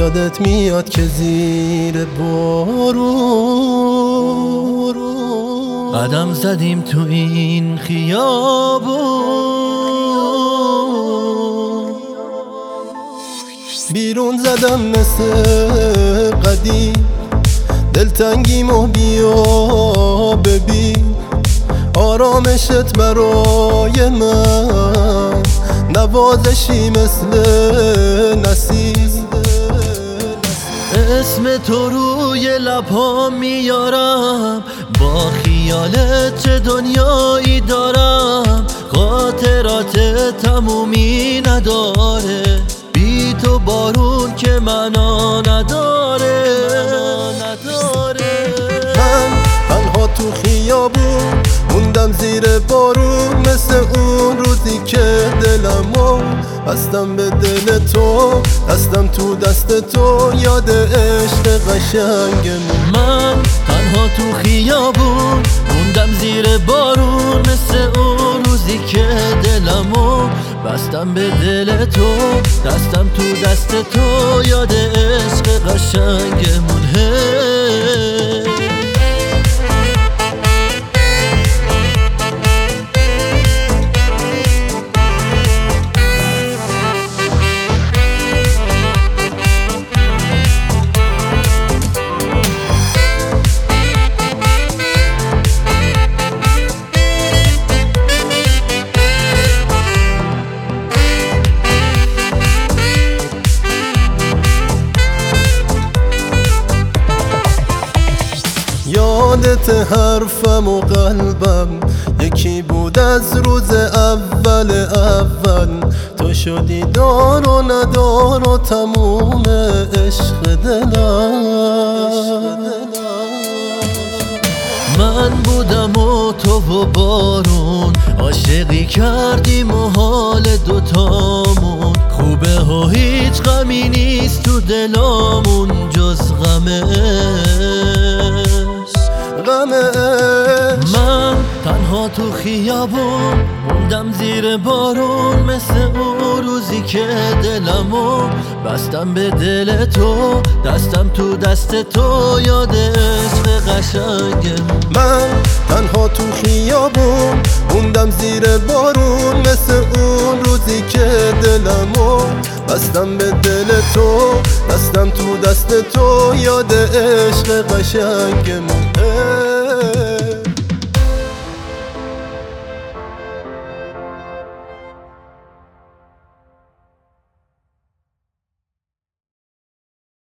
یادت میاد که زیر بارون قدم زدیم تو این خیابون، بیرون زدم مثل قدیم دلتنگیمو بیا ببین، آرامشت برای من نوازشی مثل نسیم. اسم تو روی لبام میارم، با خیالت چه دنیایی دارم. خاطرات تمومی نداره، بی تو بارون که معنا نداره. من تنها تو خیابون موندم زیر بارون، مثل اون روزی که دلمو بستم به دل تو، دستم تو دست تو، یاد عشق قشنگمون. من تنها تو خیابون موندم زیر بارون، مثل اون روزی که دلمو بستم به دل تو، دستم تو دست تو، یاد عشق قشنگمون. یادت حرفم و قلبم یکی بود از روز اول، تو شدی دار و ندار و تموم عشق دلم. من بودم و تو و بارون، عاشقی کردیم و حال دوتامون خوبه و هیچ غمی نیست تو دلامون جز من تنها تو خیابون موندم زیر بارون، مثل اون روزی که دلمو بستم به دل تو، دستم تو دست تو، یاد عشق قشنگمون. من تنها تو خیابون موندم زیر بارون، مثل اون روزی که دلمو بستم به دل تو، دستم تو دست تو، یاد عشق قشنگمون.